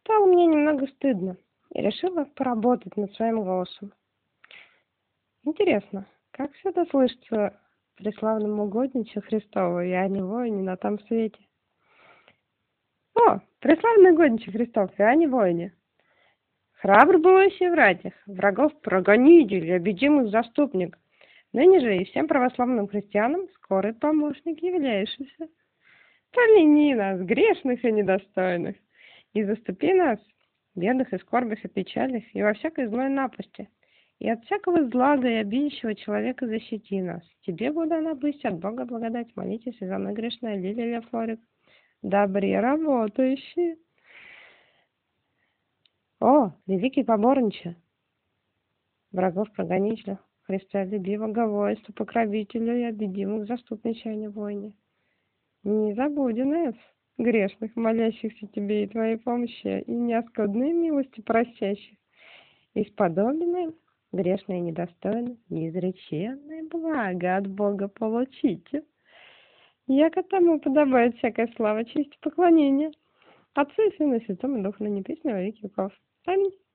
Стало мне немного стыдно и решила поработать над своим голосом. Интересно, как всегда слышится преславному угодничу Христову и о него и не на том свете? О, преславный угодничу Христов и о воине! Храбр был еще в ратях, врагов прогонитель и обидимых заступник. Ныне же и всем православным христианам скорый помощник являющийся. Помяни нас, грешных и недостойных, и заступи нас, бедных и скорбях и печалях, и во всякой злой напасти. И от всякого злага и обидящего человека защити нас. Тебе буду она быть от Бога благодать. Молитесь и за мной грешная Лилия Флорик. Добре работающие. О, великий поборниче, врагов прогонителя, Христа любивого воинства, покровителя и обидимых заступнича о войне. Не забуди нас, грешных, молящихся тебе и твоей помощи, и неоскудные милости просящих, и сподобленные, грешные и недостойные, неизреченные блага от Бога получите. Яко тому подобает всякая слава, честь и поклонение Отцу и Сыну и Святому Духу, ныне и присно во веки веков. Аминь.